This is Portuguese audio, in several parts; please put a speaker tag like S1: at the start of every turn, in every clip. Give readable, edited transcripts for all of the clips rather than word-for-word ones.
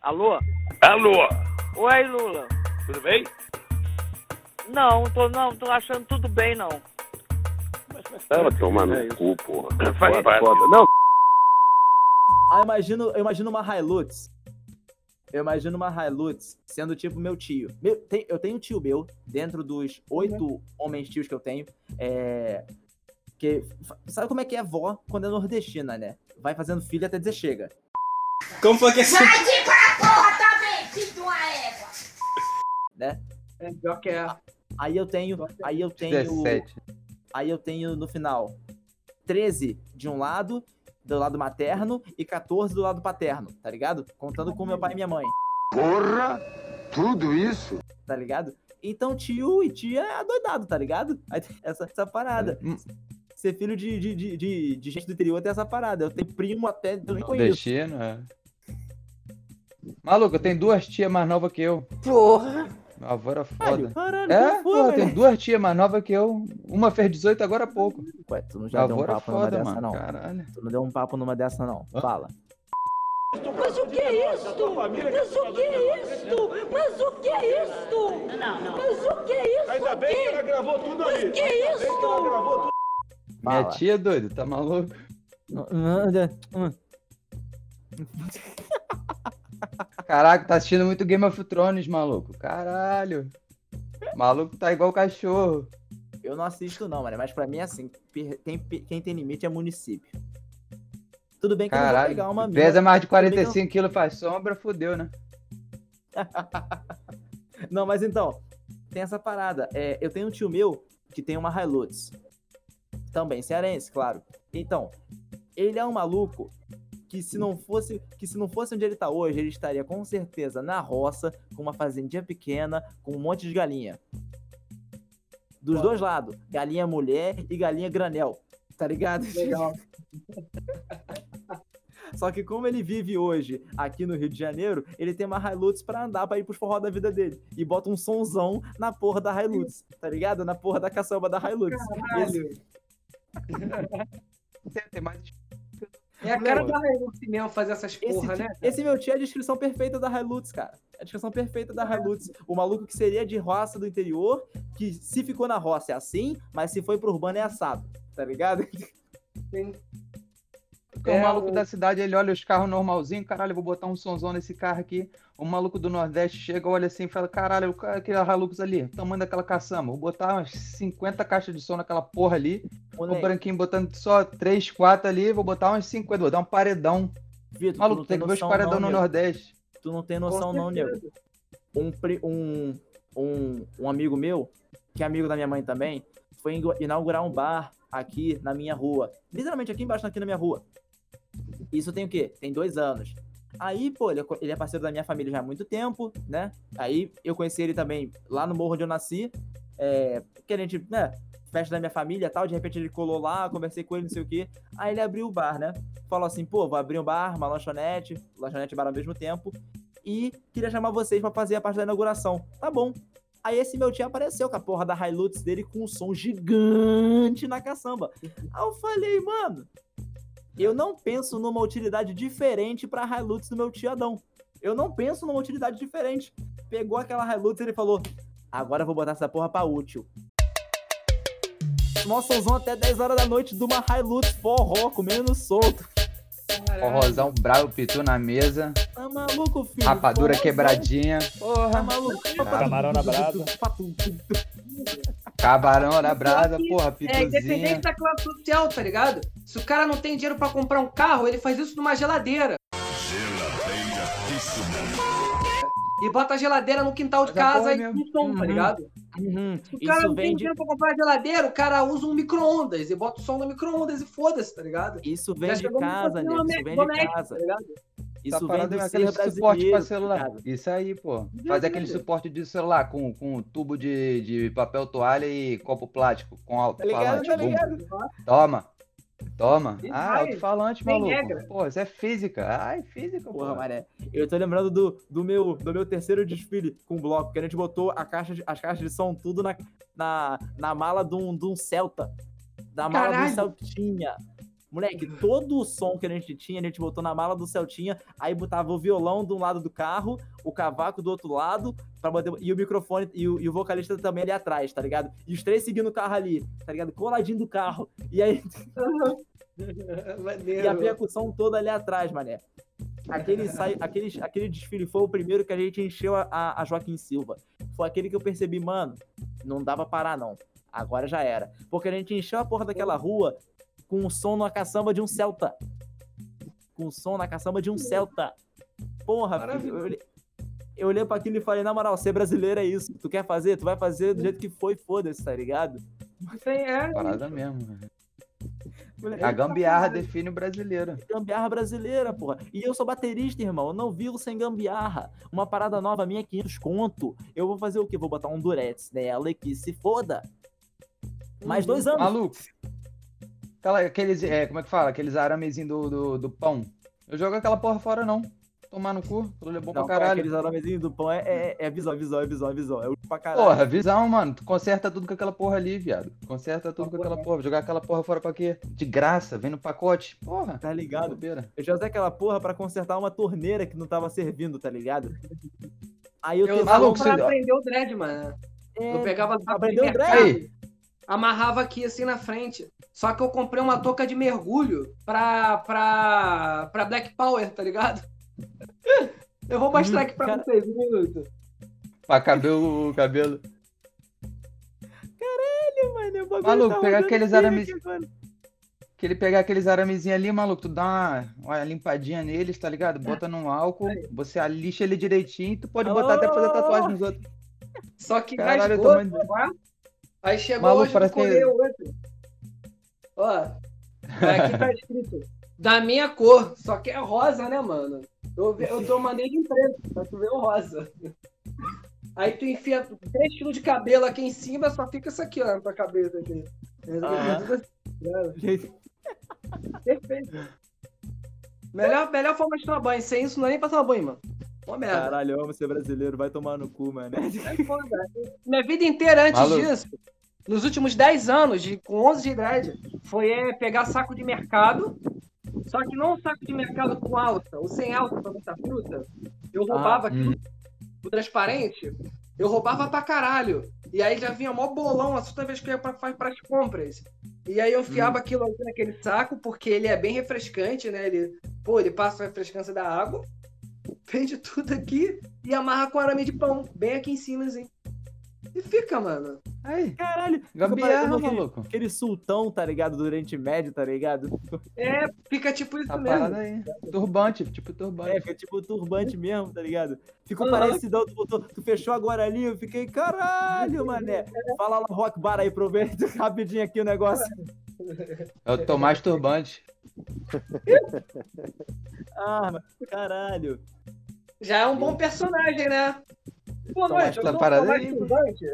S1: Alô?
S2: Alô,
S1: Oi, Lula.
S2: tudo bem?
S1: Não, tô achando tudo bem, não.
S2: Tava tomando no cu, porra. Faz
S3: Foda,
S2: parte.
S3: foda. Não,
S4: Eu imagino uma Hilux. Eu imagino uma Hilux sendo tipo meu tio. Eu tenho um tio meu, dentro dos 8 homens tios que eu tenho. Sabe como é que é vó quando é nordestina, né? Vai fazendo filho até dizer chega.
S5: Como foi que esse...
S6: Vai de pra porra também, filho de uma égua!
S4: Né?
S5: É, pior que é.
S4: Aí eu tenho
S7: 17.
S4: Aí eu tenho no final 13 de um lado, do lado materno, e 14 do lado paterno, tá ligado? Contando com meu pai e minha mãe,
S3: porra, tudo isso?
S4: tá ligado? Então tio e tia é adoidado, tá ligado? Aí tem essa parada. Ser filho de gente do interior tem essa parada. Eu tenho primo até, eu nem conheço.
S7: Destino, é. Maluco, eu tenho 2 tias mais novas que eu.
S6: Porra!
S7: Meu avô era foda.
S4: Caralho,
S7: É,
S4: qual foi,
S7: pô,
S4: velho?
S7: tem 2 tias mais novas que eu. Uma fez 18 agora há pouco.
S4: Ué, tu não
S7: Meu
S4: já deu
S7: avô
S4: um
S7: era
S4: papo numa
S7: foda,
S4: dessa,
S7: mano.
S4: não.
S7: Caralho.
S4: Tu não deu um papo numa dessa, não. Fala.
S6: Mas o que é isso? Mas o que é isso? Mas o que é isso? Não. Mas o que é isso?
S3: Ainda bem que ela gravou tudo ali.
S6: Mas que é
S3: Ainda bem que ela
S6: isso?
S3: gravou tudo.
S7: Minha
S4: Fala.
S7: tia, doido, tá maluco? Caraca, tá assistindo muito Game of Thrones, maluco. Caralho. Maluco tá igual cachorro.
S4: Eu não assisto, não, mano. Mas pra mim é assim. Quem tem limite é município. Tudo bem que eu não vou pegar
S7: Caralho.
S4: uma mina.
S7: Pesa mais de
S4: tudo bem que eu
S7: 45 quilos, faz sombra, fudeu, né?
S4: Não, mas então, tem essa parada. Eu tenho um tio meu que tem uma Hilux. Também, cearense, claro. Então, ele é um maluco que se não fosse onde ele tá hoje, ele estaria com certeza na roça, com uma fazendinha pequena, com um monte de galinha. Dos dois lados. Galinha mulher e galinha granel. Tá ligado?
S5: Legal.
S4: Só que como ele vive hoje aqui no Rio de Janeiro, ele tem uma Hilux pra andar, pra ir pros forró da vida dele. E bota um sonzão na porra da Hilux, tá ligado? Na porra da caçamba da Hilux. Esse-
S7: Tem mais.
S5: É a cara da Hilux mesmo fazer essas porra, né?
S4: esse meu tio é a descrição perfeita da Hilux, cara. É a descrição perfeita da Hilux. O maluco que seria de roça do interior, que se ficou na roça é assim, mas se foi pro urbano é assado, tá ligado?
S7: Porque o maluco da cidade, ele olha os carros normalzinho, caralho, eu vou botar um sonzão nesse carro aqui. O maluco do Nordeste chega, olha assim e fala, caralho, aquele Hilux ali, o tamanho daquela caçamba, vou botar umas 50 caixas de som naquela porra ali. O
S4: Moleque,
S7: branquinho botando só 3, 4 ali, vou botar uns 50, vou dar um paredão.
S4: Vitor,
S7: Maluco, tem que ver os paredão no Nordeste.
S4: Tu não tem noção não, nego. Um amigo meu, que é amigo da minha mãe também, foi inaugurar um bar aqui na minha rua. Literalmente aqui embaixo, aqui na minha rua. Isso tem o quê? Tem 2 anos. Aí, pô, ele é parceiro da minha família já há muito tempo, né? Aí eu conheci ele também lá no morro onde eu nasci. Que a gente, né? Festa da minha família e tal. De repente ele colou lá, conversei com ele, não sei o quê. Aí ele abriu o bar, né? Falou assim, pô, vou abrir um bar, uma lanchonete e bar ao mesmo tempo. E queria chamar vocês pra fazer a parte da inauguração. Tá bom. Aí esse meu tio apareceu com a porra da Hilux dele com um som gigante na caçamba. Aí eu falei, mano, eu não penso numa utilidade diferente pra Hilux do meu tio Adão. Eu não penso numa utilidade diferente. Pegou aquela Hilux e ele falou, agora eu vou botar essa porra pra útil. Nossa, somzão até 10 horas da noite de uma Hilux forró, comendo solto.
S7: Forrozão bravo, pitu na mesa,
S4: Tá maluco, filho?
S7: rapadura
S4: Forrozão.
S7: quebradinha.
S4: Tá
S7: Porra,
S4: maluco?
S8: Camarão na brasa.
S7: camarão na brasa, porra,
S5: Independente
S7: pituzinha.
S5: da classe social, tá ligado? Se o cara não tem dinheiro pra comprar um carro, ele faz isso numa geladeira. E bota a geladeira no quintal de
S7: Mas a
S5: casa
S7: porra
S5: e
S7: mesmo.
S5: com som, tá ligado? Se o cara
S4: Isso
S5: não tem
S4: vem de
S5: dinheiro pra comprar a geladeira, o cara usa um micro-ondas e bota o som no micro-ondas e foda-se, tá ligado?
S4: Isso vem
S5: Já
S4: de
S5: chegou no
S4: casa, nego. Isso vem de
S5: Doméstico,
S4: casa.
S5: tá ligado?
S4: Isso
S7: Essa
S4: vem
S7: parada
S4: do
S7: é
S4: ser
S7: aquele suporte
S4: brasileiro,
S7: pra
S4: tá
S7: celular.
S4: ligado?
S7: Isso aí, pô. Fazer aquele suporte de celular com tubo de papel toalha e copo plástico com
S4: Tá ligado,
S7: alto-falante.
S4: tá
S7: Bum.
S4: ligado?
S7: Toma.
S5: E
S7: Ah,
S5: vai.
S7: alto-falante,
S5: Tem
S7: maluco.
S5: regra.
S7: Pô, isso é física. Ai, física,
S4: Porra,
S7: pô.
S4: mané. Eu tô lembrando do meu terceiro desfile com bloco, que a gente botou as caixas de som tudo na mala de um Celta. Da mala
S5: Caralho.
S4: do Celtinha. Moleque, todo o som que a gente tinha, a gente botou na mala do Celtinha, aí botava o violão de um lado do carro, o cavaco do outro lado, e o microfone, e o vocalista também ali atrás, tá ligado? E os três seguindo o carro ali, tá ligado? Coladinho do carro. E aí... E a percussão toda ali atrás, mané. Aquele desfile foi o primeiro que a gente encheu a Joaquim Silva. Foi aquele que eu percebi, mano, não dava pra parar, não. Agora já era. Porque a gente encheu a porra daquela rua com o som na caçamba de um Celta. Porra, filho, eu olhei pra aquilo e falei, na moral, ser brasileiro é isso. Tu quer fazer? Tu vai fazer do jeito que foi, foda-se, tá ligado?
S7: Parada mesmo. A gambiarra define o brasileiro.
S4: Gambiarra brasileira, porra. E eu sou baterista, irmão. Eu não vivo sem gambiarra. Uma parada nova minha é 500 conto. Eu vou fazer o quê? Vou botar um Durex nela e que se foda. Mais 2 anos.
S7: Maluco. Aqueles, como é que fala? Aqueles aramezinhos do pão. Eu jogo aquela porra fora, não. Tomar no cu. Tudo é bom pra caralho.
S4: Aqueles aramezinhos do pão é visão. É útil pra caralho.
S7: Porra, visão, mano. Tu conserta tudo com aquela porra ali, viado. Conserta tudo com aquela porra. Jogar aquela porra fora pra quê? De graça, vem no pacote. Porra.
S4: Tá ligado?
S7: Bobeira.
S4: Eu já usei aquela porra pra consertar uma torneira que não tava servindo, tá ligado? Aí eu
S5: usava
S7: maluco,
S5: pra aprender o dread, mano. Eu pegava
S4: aprendeu o dread?
S7: Aí.
S5: Amarrava aqui assim na frente. Só que eu comprei uma touca de mergulho pra Black Power, tá ligado? Eu vou mostrar aqui pra vocês, um minuto.
S7: Pra caber o cabelo.
S4: Caralho, mano.
S7: Maluco, pegar aqueles aramezinhos. Que ele pegar aqueles aramezinhos ali, maluco, tu dá uma limpadinha neles, tá ligado? Bota num álcool, você alixa ele direitinho e tu pode botar até pra fazer tatuagem nos outros.
S5: Só que
S7: caralho,
S5: rasgou, aí chegou
S7: maluco,
S5: hoje pra escolher outro. Ó, aqui tá escrito da minha cor, só que é rosa, né, mano? Eu mandei de preto, pra tu ver o rosa. Aí tu enfia 3 quilos de cabelo aqui em cima, só fica isso aqui, ó, na tua cabeça aqui. Perfeito. Melhor forma de tomar banho. Sem isso não é nem pra tomar banho, mano. Uma merda.
S4: Caralho, eu amo ser brasileiro, vai tomar no cu, mano.
S5: Minha vida inteira antes disso, nos últimos 10 anos, com 11 de idade, foi pegar saco de mercado. Só que não um saco de mercado com alça, ou sem alça pra botar fruta. Eu roubava aquilo, o transparente, eu roubava pra caralho. E aí já vinha mó bolão, assim, toda vez que eu ia pras compras. E aí eu enfiava aquilo aqui naquele saco, porque ele é bem refrescante, né? Ele passa a refrescância da água, prende tudo aqui e amarra com arame de pão, bem aqui em cima, assim. E fica, mano.
S4: Aí, caralho.
S7: Gambiarra, maluco.
S4: Aquele sultão, tá ligado? Do Oriente Médio, tá ligado?
S5: Fica tipo isso mesmo.
S7: Parada aí. Turbante, tipo turbante.
S4: Fica tipo turbante mesmo, tá ligado? Ficou parecido. Tu fechou agora ali, eu fiquei, caralho, mané. Fala lá, Rock Bar aí, aproveita rapidinho aqui o negócio.
S7: É o Tomás Turbante.
S4: Caralho.
S5: Já é um bom personagem, né? Boa noite, eu sou o
S7: Tomás
S5: Turbante.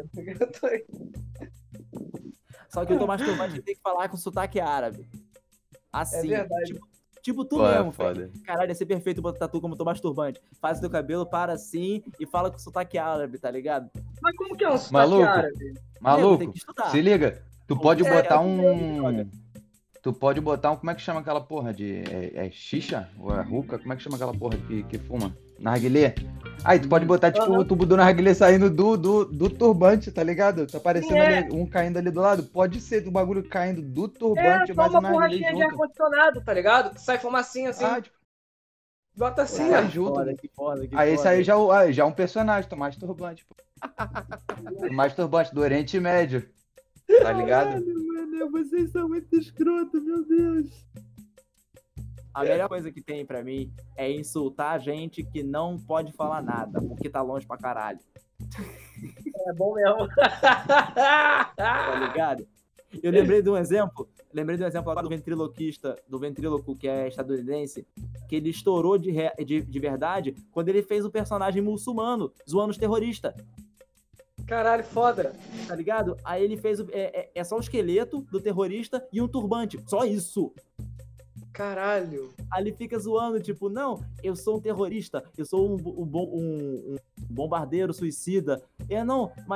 S4: Só que o Tomás Turbante tem que falar com sotaque árabe. Assim.
S5: É verdade.
S4: Tipo tu mesmo, foda. Caralho, ia ser perfeito botar tatu como Tomás Turbante. Faz o teu cabelo, para assim e fala com sotaque árabe, tá ligado?
S5: Mas como que é um sotaque árabe?
S7: Maluco, se liga. Tu pode botar Tu pode botar como é que chama aquela porra de... xixa? Ou é hookah? Como é que chama aquela porra que fuma? Narguilé? Aí tu pode botar, tipo, o tubo do narguilé saindo do turbante, tá ligado? Tá aparecendo ali, um caindo ali do lado. Pode ser do bagulho caindo do turbante, mas o
S5: narguilé borrachinha de ar-condicionado, tá ligado? Que sai fumacinha assim. Bota assim, ó.
S7: Junto. Que foda. Esse aí já é um personagem, Tomás Turbante, pô. Tomás Turbante, do Oriente Médio. Tá ligado?
S4: Mano, vocês são muito escrotos, meu Deus. A melhor coisa que tem pra mim é insultar gente que não pode falar nada, porque tá longe pra caralho.
S5: É bom mesmo.
S4: Tá ligado? Eu lembrei de um exemplo agora do ventríloco que é estadunidense, que ele estourou de verdade quando ele fez o personagem muçulmano, zoando os terroristas.
S5: Caralho, foda.
S4: Tá ligado? Aí ele fez só o esqueleto do terrorista e um turbante. Só isso.
S5: Caralho.
S4: Aí ele fica zoando, tipo, não, eu sou um terrorista, eu sou um bombardeiro suicida. Não, mas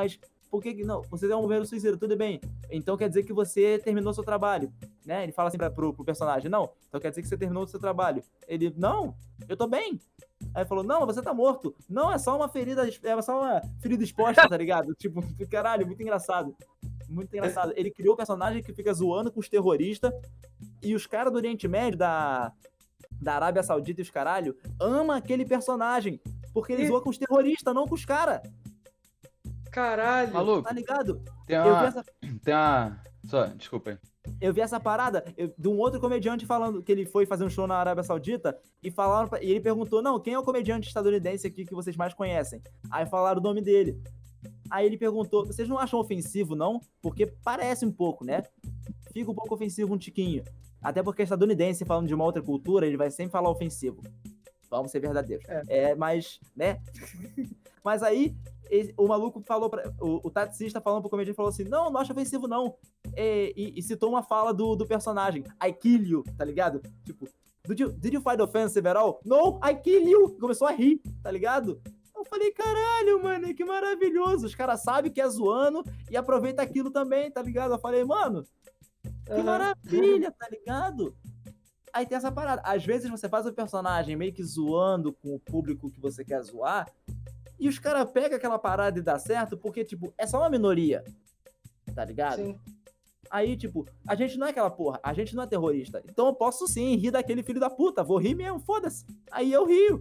S4: por que não? Você é um bombeiro suicida, tudo bem. Então quer dizer que você terminou seu trabalho, né? Ele fala assim pro personagem, não, então quer dizer que você terminou o seu trabalho. Ele, não, eu tô bem. Aí ele falou, não, você tá morto. Não, é só uma ferida exposta, tá ligado? Tipo, caralho, muito engraçado. Muito engraçado. Ele criou um personagem que fica zoando com os terroristas e os caras do Oriente Médio, da Arábia Saudita e os caralho, ama aquele personagem. Porque ele zoa com os terroristas, não com os caras.
S5: Caralho.
S7: Maluco,
S4: Tá ligado?
S7: tem uma... Só, desculpa aí.
S4: Eu vi essa parada de um outro comediante falando que ele foi fazer um show na Arábia Saudita e e ele perguntou, não, quem é o comediante estadunidense aqui que vocês mais conhecem? Aí falaram o nome dele. Aí ele perguntou, vocês não acham ofensivo, não? Porque parece um pouco, né? Fica um pouco ofensivo um tiquinho. Até porque estadunidense falando de uma outra cultura, ele vai sempre falar ofensivo. Vamos ser verdadeiros. Mas, né? Mas aí, o maluco falou o taxista falando pro comediante, falou assim, não acho ofensivo, não. E citou uma fala do personagem, I kill you, tá ligado? Tipo, did you find offensive at all? No, I kill you! Começou a rir, tá ligado? Eu falei, caralho, mano, que maravilhoso. Os caras sabem que é zoando e aproveita aquilo também, tá ligado? Eu falei, mano, que maravilha, tá ligado? Aí tem essa parada. Às vezes você faz o personagem meio que zoando com o público que você quer zoar e os caras pegam aquela parada e dá certo porque, tipo, é só uma minoria, tá ligado?
S5: Sim.
S4: Aí, tipo, a gente não é aquela porra, a gente não é terrorista. Então eu posso sim rir daquele filho da puta, vou rir mesmo, foda-se. Aí eu rio.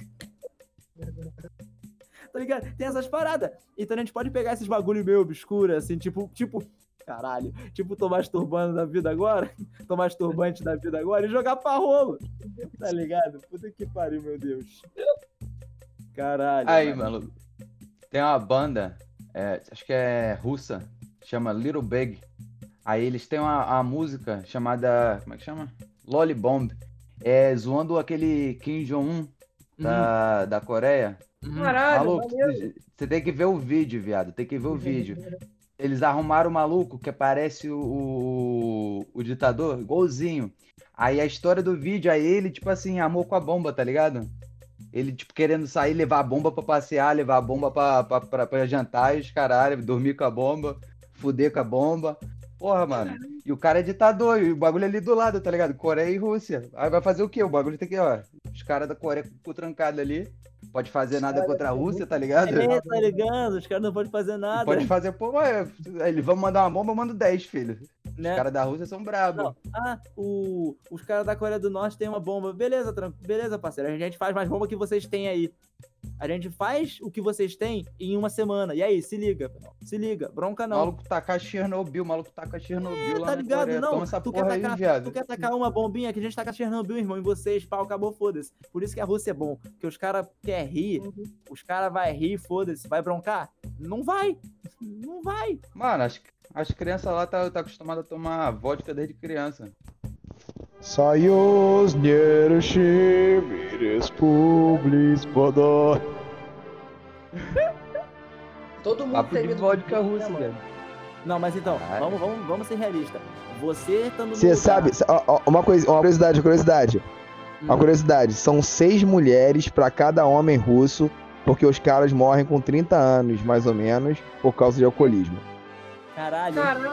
S4: Tá ligado? Tem essas paradas. Então a gente pode pegar esses bagulho meio obscuro, assim, tipo, caralho, tipo, tô masturbando da vida agora, tô masturbante da vida agora e jogar pra rolo. Tá ligado? Puta que pariu, meu Deus. Caralho.
S7: Aí, mano, tem uma banda, acho que é russa, chama Little Big. Aí eles têm uma música chamada, como é que chama? Lolly Bomb. Zoando aquele Kim Jong-un da Coreia.
S5: Caralho,
S7: Maluco, você tem que ver o vídeo, viado. Tem que ver o vídeo. Eles arrumaram o maluco que parece o ditador, igualzinho. Aí a história do vídeo, aí ele, tipo assim, amou com a bomba, tá ligado? Ele, tipo, querendo sair, levar a bomba pra passear, levar a bomba pra jantar e os caralho, dormir com a bomba, fuder com a bomba. Porra, mano. E o cara é ditador, e o bagulho é ali do lado, tá ligado? Coreia e Rússia. Aí vai fazer o quê? O bagulho tem que, ó, os caras da Coreia com o cu trancado ali. Pode fazer nada contra a Rússia, tá ligado?
S4: Tá ligado? Os caras não podem fazer nada.
S7: Pode fazer, pô, eles vão mandar uma bomba, eu mando 10, filho.
S4: Né?
S7: Os caras da Rússia são brabos.
S4: Os caras da Coreia do Norte têm uma bomba. Beleza, beleza, parceiro. A gente faz mais bomba que vocês têm aí. A gente faz o que vocês têm em uma semana. E aí, se liga. Se liga. Bronca não.
S7: O maluco tacar Chernobyl, lá
S4: tá
S7: na
S4: ligado?
S7: Coreia.
S4: Não,
S7: Toma essa porra aí, viado.
S4: Tu quer tacar uma bombinha que a gente taca Chernobyl, irmão, em vocês, pau, acabou, foda-se. Por isso que a Rússia é bom. Porque os caras querem rir, os caras vão rir, foda-se. Vai broncar? Não vai. Não vai.
S7: Mano, as crianças lá tá acostumadas a tomar vodka desde criança.
S8: Союз нерушим республик.
S5: Todo mundo
S7: Papo
S5: tem
S7: de
S5: medo
S7: vodka
S5: do
S7: russa,
S5: mano.
S7: velho.
S4: Não, mas então,
S7: Caralho.
S4: vamos ser realistas. Você estando no
S8: Você
S4: lugar...
S8: sabe, uma curiosidade. Uma curiosidade, são 6 mulheres pra cada homem russo, porque os caras morrem com 30 anos, mais ou menos, por causa de alcoolismo.
S4: Caralho.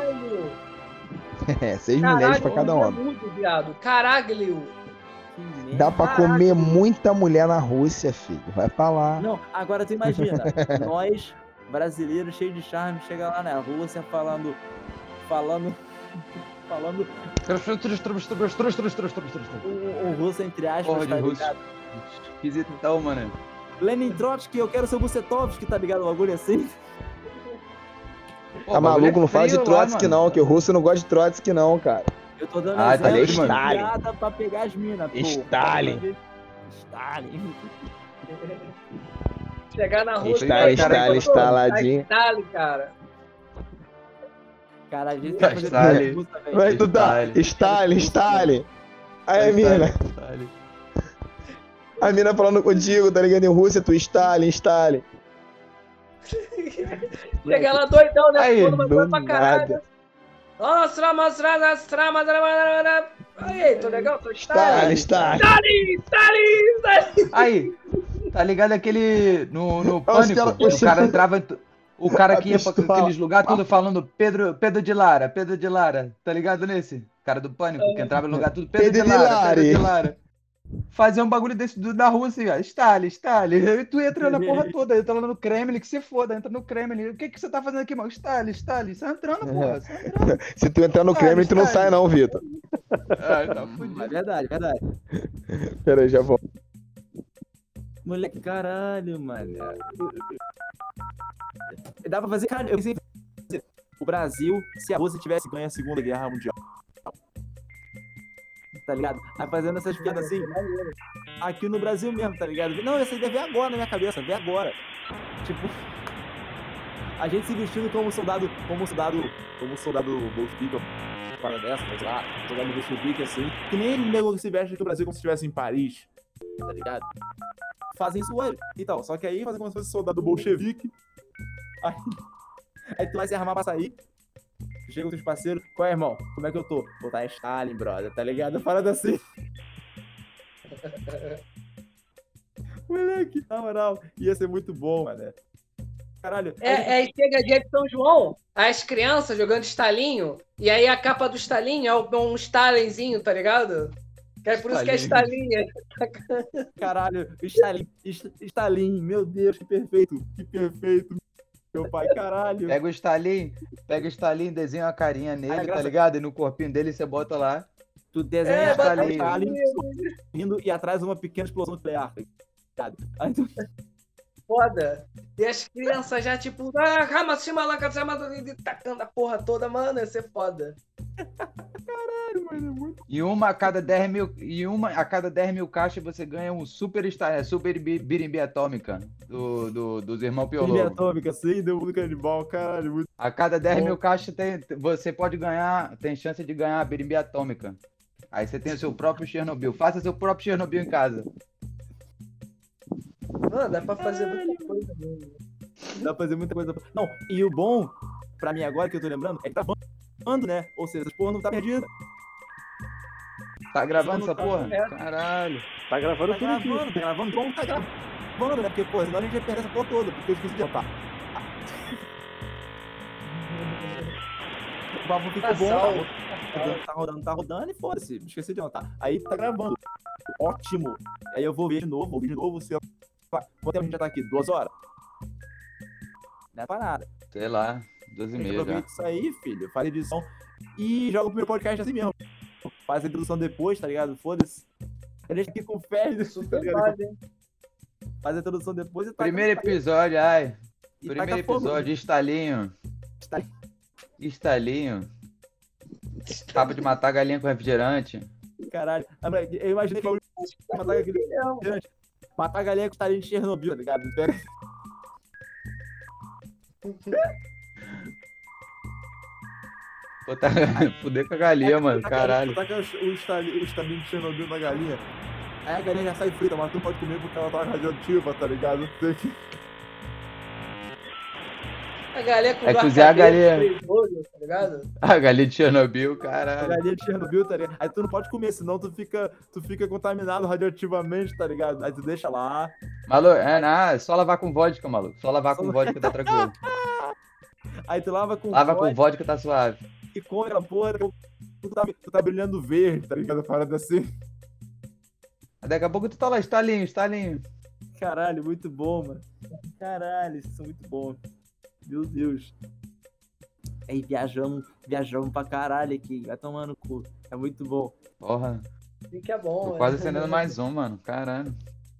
S8: 6 mulheres pra cada homem.
S5: Muito, viado. Caralho.
S4: Que merda.
S8: Dá pra comer muita mulher na Rússia, filho. Vai pra lá.
S4: Não, agora tu imagina, nós, brasileiros, cheios de charme, chega lá na Rússia falando... o russo, entre aspas,
S7: Porra de
S4: tá
S7: russo.
S4: ligado?
S7: Esquisitão, mano.
S4: Lenin Trotsky, eu quero ser Bucetovski, tá ligado? O bagulho assim.
S7: Pô,
S8: Tá
S7: o bagulho
S8: maluco?
S7: é
S8: Não faz de
S7: frio lá,
S8: Trotsky
S7: mano.
S8: não, que o russo não gosta de Trotsky não, cara.
S4: Eu tô dando
S7: Ah, tá
S4: exemplo
S8: ligado,
S4: de
S8: mano?
S4: piada pra pegar as minas, pô.
S8: Stalin.
S4: Stalin.
S5: Chegar na rua...
S8: Instaladinho.
S5: Stalin, cara.
S4: Cara, a gente
S7: Tá,
S4: vai fazer
S7: Stalin.
S4: Russa, velho.
S8: Vai tu tá. Stalin. Aí a mina.
S7: Stalin.
S8: A mina falando contigo, tá ligado? Em Rússia, tu Stalin.
S5: Chegar lá doidão, né?
S7: Aí,
S5: Todo mundo
S8: do
S5: pra caralho.
S8: nada.
S5: Nossa, aí, tô legal? Tô Stalin.
S8: Stalin.
S5: Stalin.
S7: Aí, tá ligado aquele. No
S8: Os
S7: Pânico,
S8: caras
S7: o cara entrava. O cara que ia pra
S8: pistola.
S7: aqueles lugares, tudo falando Pedro de Lara, tá ligado nesse? Cara do Pânico, que entrava no lugar tudo Pedro de Lara. Fazer um bagulho desse da Rússia, ó. Stalin. E tu entra na porra toda, entra lá no Kremlin, que se foda, entra no Kremlin. O que você tá fazendo aqui, mano? Stalin. Você entrando, porra. Você entrando.
S8: Se tu entrar no Kremlin, tu não sai não, Vitor.
S7: Tá fudido.
S4: É verdade.
S8: Pera aí, já vou.
S4: Moleque, caralho, mano. Dá pra fazer, cara, eu pensei em fazer o Brasil se a Rússia tivesse ganho a Segunda Guerra Mundial. Tá ligado? Tá fazendo essas piadas assim, aqui no Brasil mesmo, tá ligado? Não, essa ideia veio agora na minha cabeça, veio agora. Tipo, a gente se vestindo como soldado bolchevique, para dessa, mas lá, soldado bolchevique assim, que nem ele nego que se veste aqui no Brasil como se estivesse em Paris, tá ligado? Fazem isso hoje e tal, só que aí fazem como se fosse soldado bolchevique, aí tu vai se armar pra sair. Chega com teus parceiros, qual é, irmão? Como é que eu tô? Pô, tá Stalin, brother, tá ligado? Parada assim. Moleque, na moral, ia ser muito bom, mano. Caralho.
S5: Aí chega dia de São João, as crianças jogando estalinho, e aí a capa do estalinho é um Stalinzinho, tá ligado? Que é por isso que é estalinho.
S4: Caralho, Stalin, meu Deus, que perfeito, meu pai, caralho.
S7: Pega o Stalin, desenha uma carinha nele, tá ligado? E no corpinho dele você bota lá.
S4: Tu desenha
S7: Stalin
S4: indo e atrás uma pequena explosão nuclear, tá ligado? Aí tu...
S5: Foda. E as crianças já, tipo, tacando a porra toda, mano, ia ser foda.
S4: Caralho, mano, é muito...
S7: E uma a cada 10 mil caixas você ganha um super birimbi atômica dos irmãos Piologo.
S4: Birimbi atômica, sim, deu muito canibal, caralho. Muito...
S7: A cada 10 mil caixas você pode ganhar, tem chance de ganhar a birimbi atômica. Aí você tem o seu próprio Chernobyl. Faça seu próprio Chernobyl em casa.
S5: Mano, dá pra fazer muita coisa mesmo.
S4: Dá pra fazer muita coisa. Não, e o bom, pra mim agora que eu tô lembrando, é que tá gravando, né? Ou seja, essa porra não tá perdida.
S7: Tá gravando essa porra? Caralho.
S1: Tá gravando tudo aqui.
S4: Tá gravando, bom, tá gravando, né? Porque, pô, senão a gente ia perder essa porra toda, porque eu esqueci de jantar. O papo ficou bom, tá rodando e foda-se, esqueci de jantar. Aí tá gravando. Ótimo. Aí eu vou ver de novo, sei lá. Quanto tempo a gente já tá aqui? 2 horas? Não é pra nada.
S7: Sei lá, 2h30 já.
S4: Aproveita isso aí, filho. Faz edição e joga o primeiro podcast assim mesmo. Faz a introdução depois, tá ligado? Foda-se. A gente aqui com fé, tá ligado? Faz a introdução depois e tá.
S7: Primeiro episódio, Primeiro episódio, Estalinho. Tava de matar galinha com refrigerante.
S4: Caralho. Eu imaginei que matar galinha com refrigerante. Matar galinha com estalinho de Chernobyl, tá ligado?
S7: Botar... Fuder com a galinha, mano. Caralho.
S4: Taca o estalinho de Chernobyl na galinha. Aí a galinha já sai frita, mas tu não pode comer porque ela tá radioativa, tá ligado? Tem que...
S5: A galinha com
S7: cozinhar a galinha.
S5: Tá ligado?
S7: A galinha de Chernobyl, caralho.
S4: A galinha de Chernobyl, tá ligado? Aí tu não pode comer, senão tu fica contaminado radioativamente, tá ligado? Aí tu deixa lá.
S7: Maluco, é só lavar com vodka, maluco. Só lavar com vodka tá tranquilo.
S4: Aí tu lava com
S7: vodka tá suave.
S4: E come aquela porra, tu tá brilhando verde, tá ligado? Parada assim.
S7: Daqui a pouco tu tá lá, estalinho.
S4: Caralho, muito bom, mano. Caralho, isso é muito bom. Meu Deus. Aí viajamos pra caralho aqui. Vai tomando cu. É muito bom.
S7: Porra.
S5: Fica bom.
S7: Tô quase acendendo mais um, mano. Caralho.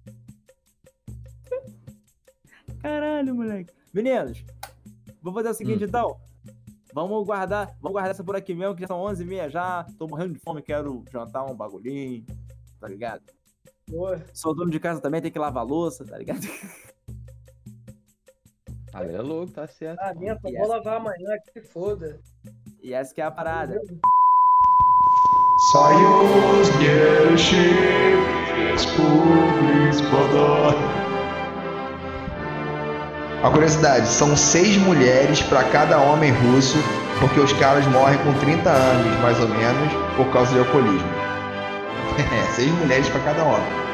S4: Caralho, moleque. Meninos, vamos fazer o seguinte então. Vamos guardar essa por aqui mesmo, que já são 11h30 já. Tô morrendo de fome, quero jantar um bagulhinho. Tá ligado?
S5: Boa.
S4: Sou dono de casa também, tem que lavar a louça, tá ligado?
S7: Aí é louco, tá certo.
S5: Ah, minha, só vou lavar amanhã, que se foda.
S4: E essa que é a parada.
S8: A curiosidade, são 6 mulheres pra cada homem russo, porque os caras morrem com 30 anos, mais ou menos, por causa de alcoolismo. 6 mulheres pra cada homem.